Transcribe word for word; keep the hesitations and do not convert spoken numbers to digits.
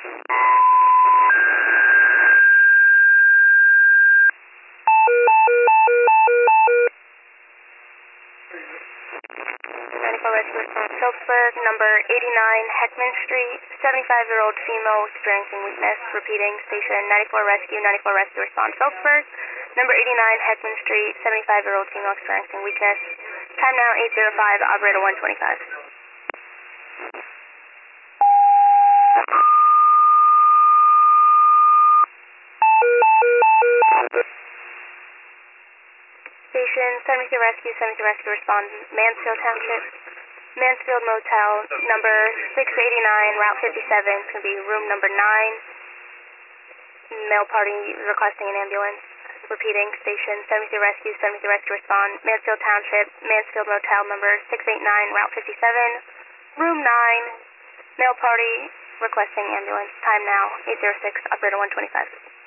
ninety-four Rescue from Phillipsburg, number eighty-nine Heckman Street, seventy-five-year-old female experiencing weakness. Repeating, station ninety-four Rescue, ninety-four Rescue respond Phillipsburg, number eighty-nine Heckman Street, seventy-five-year-old female experiencing weakness. Time now eight oh five, operator one twenty-five. Station seventy-three Rescue, seventy-three Rescue respond Mansfield Township, Mansfield Motel, number six eighty-nine, Route fifty-seven. It's going to be room number nine. Male party requesting an ambulance. Repeating, station seventy-three Rescue, seventy-three Rescue respond Mansfield Township, Mansfield Motel, number six eighty-nine, Route fifty-seven. Room nine. Male party requesting ambulance. Time now eight oh six, operator one twenty-five.